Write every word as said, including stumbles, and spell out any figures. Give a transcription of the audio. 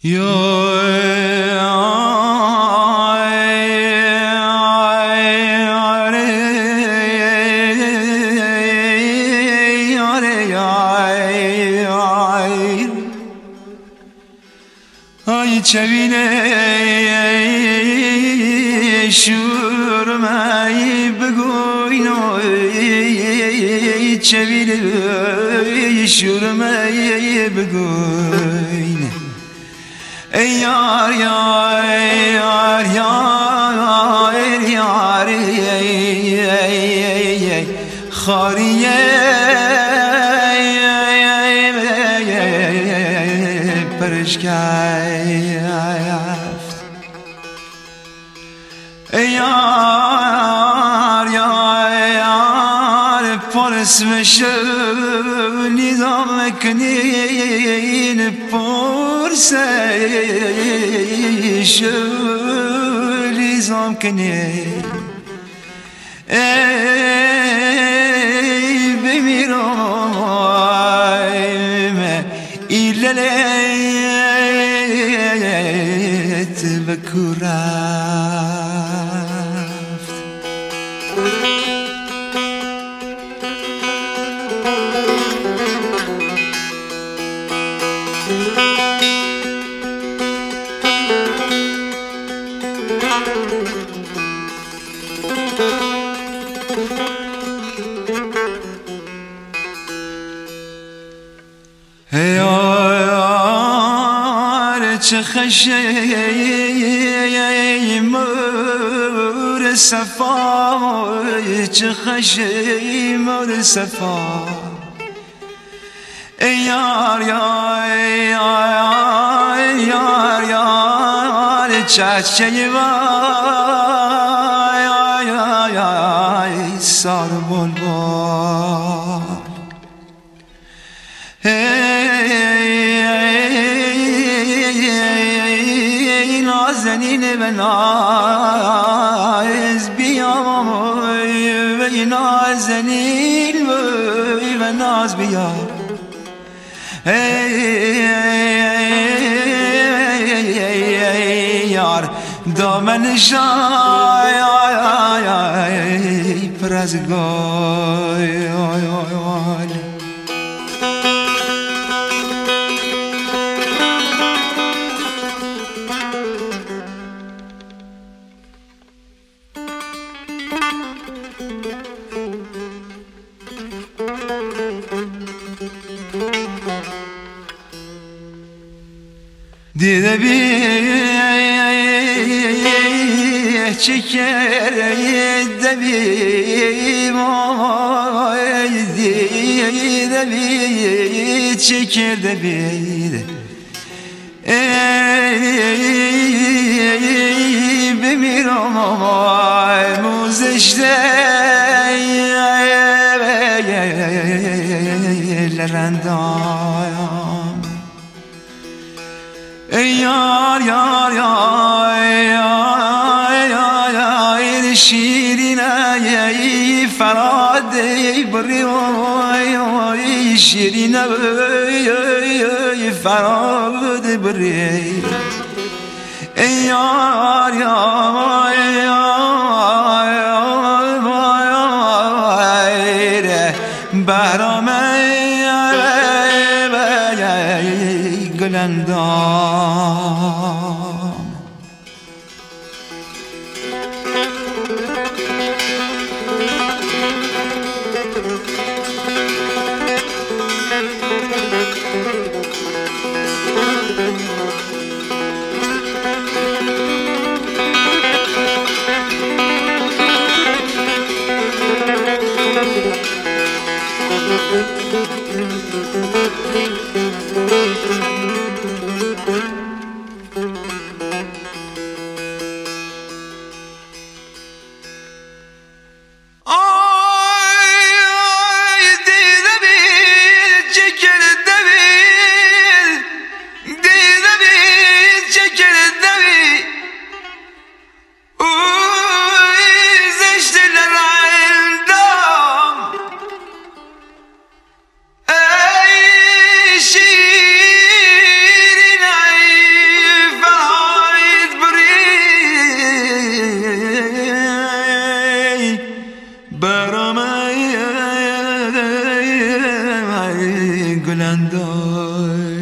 Ay çevine şurmayı bugün ay çevine şurmayı bugün ey yar yar yar yar yar ey khariye perişkayft ey yar yar yar polis meşhur nizam eknin porse şöyle nizam eknin ey bemiram illet bekurafت چه خشیمور صفا چه خشیمور صفا ای یار یار یار یار یار چشمه وای یار یار سار بلبل نازنین و ناز بیام و نازنین و ناز بیام یار دامن شای پر از گل دیده بی çeker de bir moy de bir çeker de bir ey bemiram moy muzişte lerendam ey yar yar yar yar yar şirine ey ferad bri ey şirine ey ferad bri ey yar yar yar yar behram گلندام Thank you. دای